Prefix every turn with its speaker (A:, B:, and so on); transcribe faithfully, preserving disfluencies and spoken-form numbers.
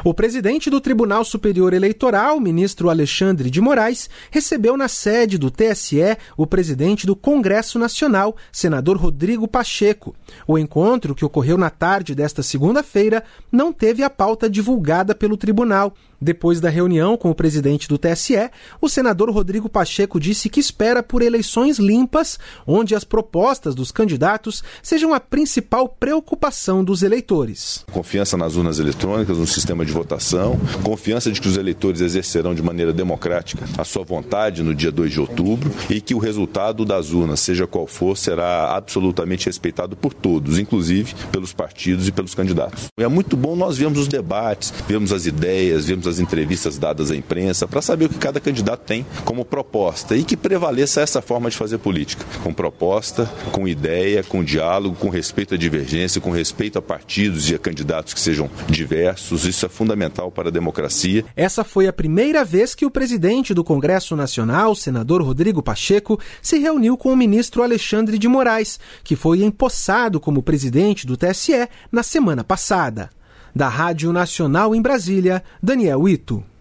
A: O presidente do Tribunal Superior Eleitoral, ministro Alexandre de Moraes, recebeu na sede do T S E o presidente do Congresso Nacional, senador Rodrigo Pacheco. O encontro, que ocorreu na tarde desta segunda-feira, não teve a pauta divulgada pelo tribunal. Depois da reunião com o presidente do T S E, o senador Rodrigo Pacheco disse que espera por eleições limpas, onde as propostas dos candidatos sejam a principal preocupação dos eleitores.
B: Confiança nas urnas eletrônicas, no sistema de votação, confiança de que os eleitores exercerão de maneira democrática a sua vontade no dia dois de outubro e que o resultado das urnas, seja qual for, será absolutamente respeitado por todos, inclusive pelos partidos e pelos candidatos. É muito bom nós vermos os debates, vermos as ideias, vermos as entrevistas dadas à imprensa para saber o que cada candidato tem como proposta e que prevaleça essa forma de fazer política, com proposta, com ideia, com diálogo, com respeito à divergência, com respeito a partidos e a candidatos que sejam diversos. Isso é fundamental para a democracia.
A: Essa foi a primeira vez que o presidente do Congresso Nacional, senador Rodrigo Pacheco, se reuniu com o ministro Alexandre de Moraes, que foi empossado como presidente do T S E na semana passada. Da Rádio Nacional em Brasília, Daniel Ito.